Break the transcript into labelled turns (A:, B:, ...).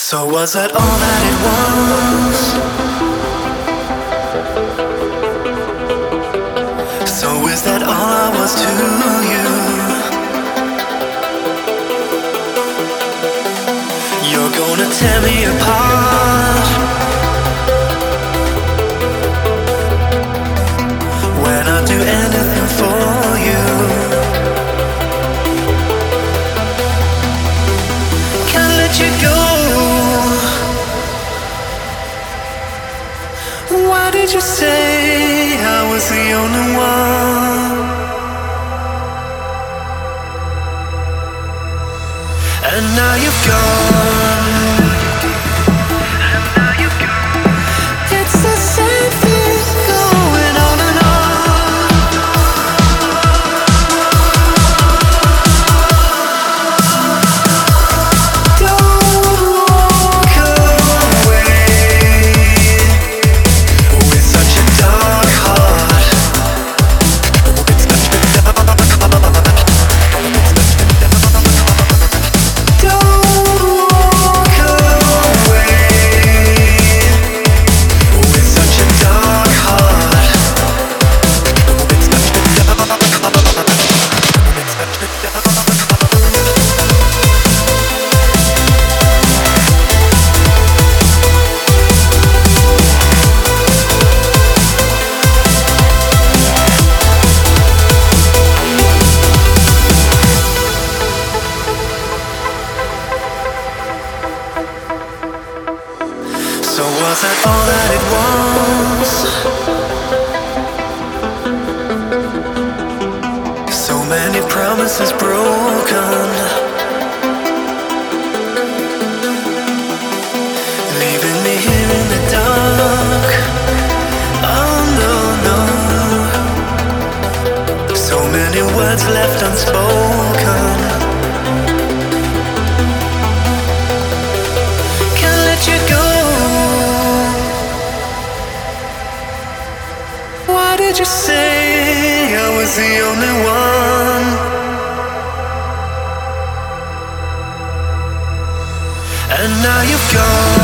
A: So was that all that it was? So is that all I was to you? You're gonna tear me apart when I do anything for you. Can't let you go. Why did you say I was the only one? And now you've gone. It's the same thing going on and on. Don't walk away with such a dark heart. With such a dark heart. Don't walk away with such a dark heart. With such a dark heart. With such a dark heart. So was that all that it was? So many promises broken, leaving me here in the dark. Oh no, no. So many words left unspoken. Can't let you go. Why did you say I was the only one? And now you've gone.